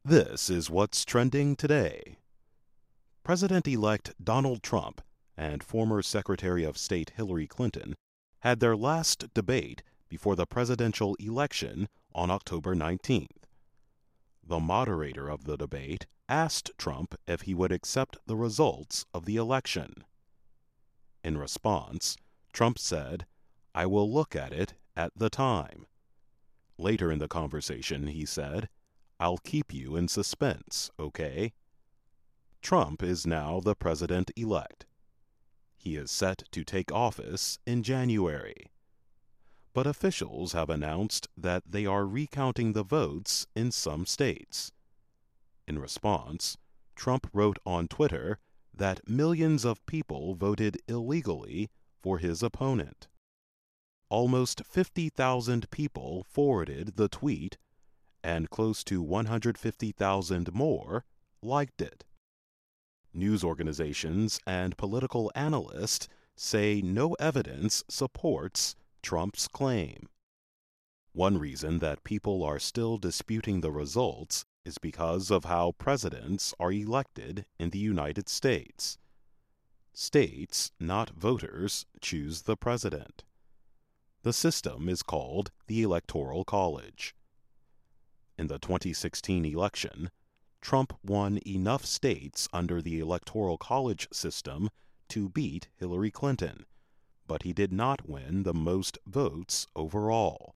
This is what's trending today. President-elect Donald Trump and former Secretary of State Hillary Clinton had their last debate before the presidential election on October 19th. The moderator of the debate asked Trump if he would accept the results of the election. In response, Trump said, "I will look at it at the time." Later in the conversation, he said, "I'll keep you in suspense, okay?" Trump is now the president-elect. He is set to take office in January. But officials have announced that they are recounting the votes in some states. In response, Trump wrote on Twitter that millions of people voted illegally for his opponent. Almost 50,000 people forwarded the tweet, and close to 150,000 more liked it. News organizations and political analysts say no evidence supports Trump's claim. One reason that people are still disputing the results is because of how presidents are elected in the United States. States, not voters, choose the president. The system is called the Electoral College. In the 2016 election, Trump won enough states under the Electoral College system to beat Hillary Clinton, but he did not win the most votes overall.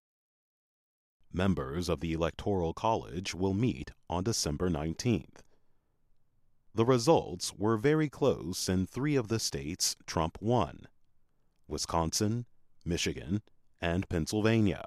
Members of the Electoral College will meet on December 19th. The results were very close in 3 of the states Trump won: Wisconsin, Michigan, and Pennsylvania.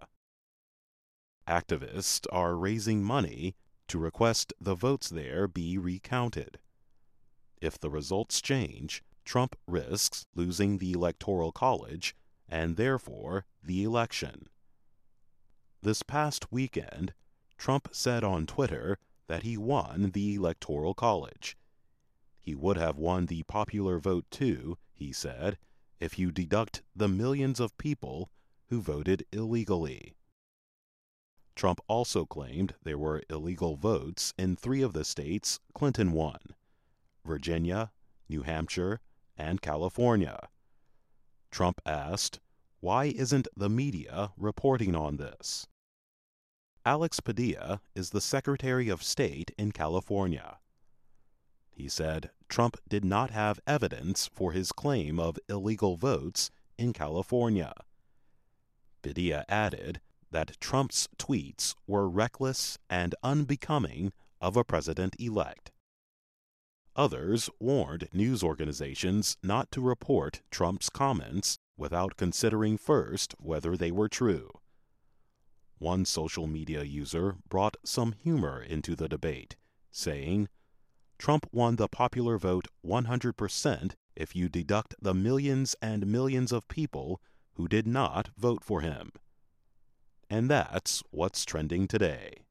Activists are raising money to request the votes there be recounted. If the results change, Trump risks losing the Electoral College and therefore the election. This past weekend, Trump said on Twitter that he won the Electoral College. He would have won the popular vote too, he said, if you deduct the millions of people who voted illegally. Trump also claimed there were illegal votes in 3 of the states Clinton won: Virginia, New Hampshire, and California. Trump asked, "Why isn't the media reporting on this?" Alex Padilla is the Secretary of State in California. He said Trump did not have evidence for his claim of illegal votes in California. Padilla added that Trump's tweets were reckless and unbecoming of a president-elect. Others warned news organizations not to report Trump's comments without considering first whether they were true. One social media user brought some humor into the debate, saying, "Trump won the popular vote 100% if you deduct the millions and millions of people who did not vote for him." And that's what's trending today.